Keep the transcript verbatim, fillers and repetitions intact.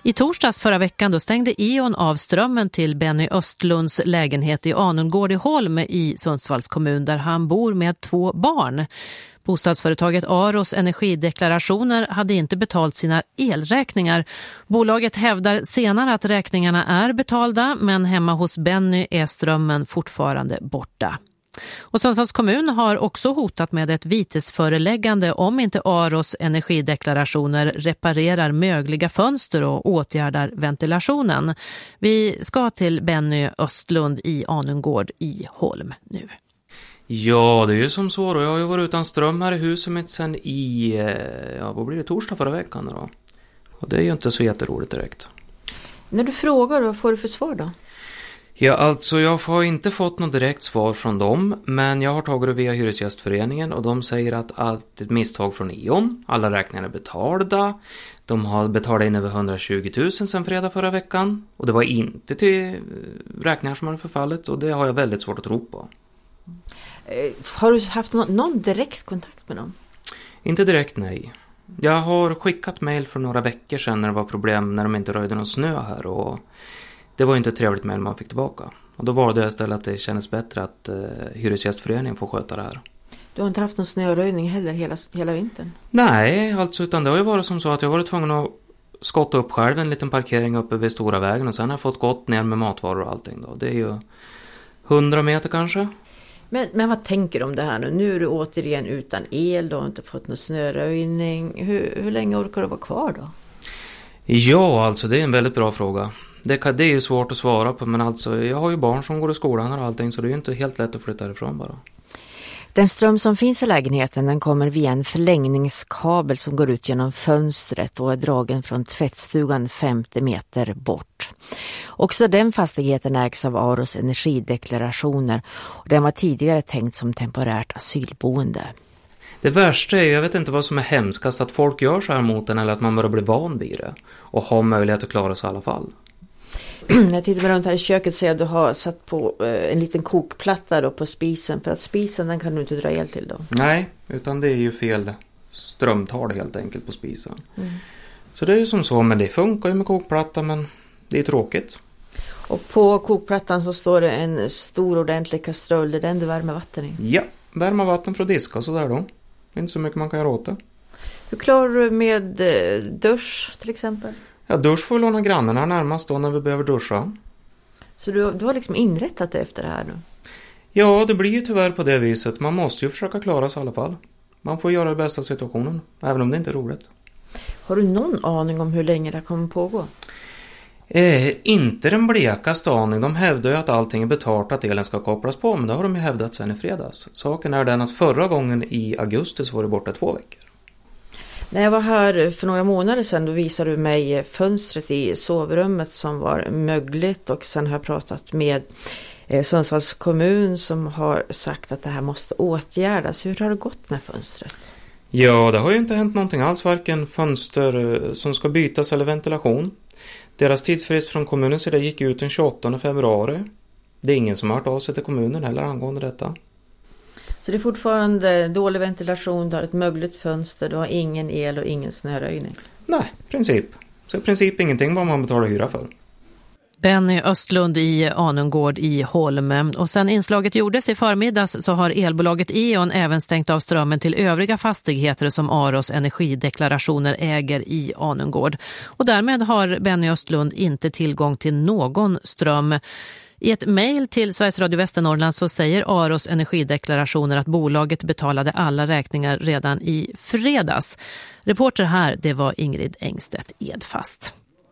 I torsdags förra veckan då stängde E.ON av strömmen till Benny Östlunds lägenhet i Anungård i Holm i Sundsvalls kommun där han bor med två barn. Bostadsföretaget Aros energideklarationer hade inte betalt sina elräkningar. Bolaget hävdar senare att räkningarna är betalda, men hemma hos Benny är strömmen fortfarande borta. Och Sundsvalls kommun har också hotat med ett vitesföreläggande om inte Aros energideklarationer reparerar mögliga fönster och åtgärdar ventilationen. Vi ska till Benny Östlund i Anungård i Holm nu. Ja, det är ju som så då. Jag har ju varit utan ström här i huset mitt sen i, ja vad blir det, torsdag förra veckan då. Och det är ju inte så jätteroligt direkt. När du frågar, vad får du för svar då? Ja, alltså jag har inte fått något direkt svar från dem, men jag har tagit det via Hyresgästföreningen och de säger att allt är ett misstag från E.ON. Alla räkningar är betalda. De har betalat in över hundratjugo tusen sedan fredag förra veckan och det var inte till räkningar som hade förfallit och det har jag väldigt svårt att tro på. Har du haft någon, någon direkt kontakt med dem? Inte direkt, nej. Jag har skickat mejl för några veckor sedan när det var problem när de inte röjde någon snö här och det var inte ett trevligt mejl man fick tillbaka. Och då var det istället att det kändes bättre att eh, Hyresgästföreningen får sköta det här. Du har inte haft någon snöröjning heller hela, hela vintern? Nej, alltså utan det har ju varit som så att jag varit tvungen att skotta upp själv en liten parkering uppe vid stora vägen och sen har jag fått gått ner med matvaror och allting då. Det är ju hundra meter kanske. Men, men vad tänker du om det här nu? Nu är du återigen utan el, du har inte fått någon snöröjning. Hur, hur länge orkar du vara kvar då? Ja, alltså det är en väldigt bra fråga. Det, kan, det är ju svårt att svara på, men alltså jag har ju barn som går i skolan och allting så det är ju inte helt lätt att flytta ifrån bara. Den ström som finns i lägenheten den kommer via en förlängningskabel som går ut genom fönstret och är dragen från tvättstugan femtio meter bort. Också den fastigheten ägs av Aros energideklarationer och den var tidigare tänkt som temporärt asylboende. Det värsta är, jag vet inte vad som är hemskast, att folk gör så här mot den eller att man bara blir van vid det och har möjlighet att klara sig i alla fall. När jag tittar runt här i köket ser jag att du har satt på en liten kokplatta då på spisen. För att spisen den kan du inte dra el till då. Nej, utan det är ju fel strömtal helt enkelt på spisen. Mm. Så det är ju som så, men det funkar ju med kokplatta, men det är tråkigt. Och på kokplattan så står det en stor ordentlig kastrull. Det är den du värmer vatten i? Ja, värma vatten för att diska och sådär då. Inte så mycket man kan göra åt det. Hur klarar du med dusch till exempel? Ja, dusch får vi låna grannarna närmast då när vi behöver duscha. Så du, du har liksom inrättat det efter det här nu? Ja, det blir ju tyvärr på det viset. Man måste ju försöka klara sig i alla fall. Man får göra det bästa av situationen, även om det inte är roligt. Har du någon aning om hur länge det kommer pågå? Eh, inte den blekaste aning. De hävdar ju att allting är betalt att elen ska kopplas på, men det har de ju hävdat sedan i fredags. Saken är den att förra gången i augusti så var det borta två veckor. När jag var här för några månader sedan då visade du mig fönstret i sovrummet som var mögligt och sen har jag pratat med eh, Sundsvalls kommun som har sagt att det här måste åtgärdas. Hur har det gått med fönstret? Ja, det har ju inte hänt någonting alls, varken fönster som ska bytas eller ventilation. Deras tidsfrist från kommunens sida gick ut den tjugoåttonde februari. Det är ingen som har hört av sig till kommunen heller angående detta. Så det är fortfarande dålig ventilation, du har ett mögligt fönster, du har ingen el och ingen snöröjning? Nej, i princip. Så i princip ingenting vad man betalar hyra för. Benny Östlund i Anungård i Holm. Och sen inslaget gjordes i förmiddags så har elbolaget E.ON även stängt av strömmen till övriga fastigheter som Aros energideklarationer äger i Anungård. Och därmed har Benny Östlund inte tillgång till någon ström. I ett mejl till Sveriges Radio Västernorrland så säger Aros energideklarationer att bolaget betalade alla räkningar redan i fredags. Reporter här, det var Ingrid Engstedt Edfast.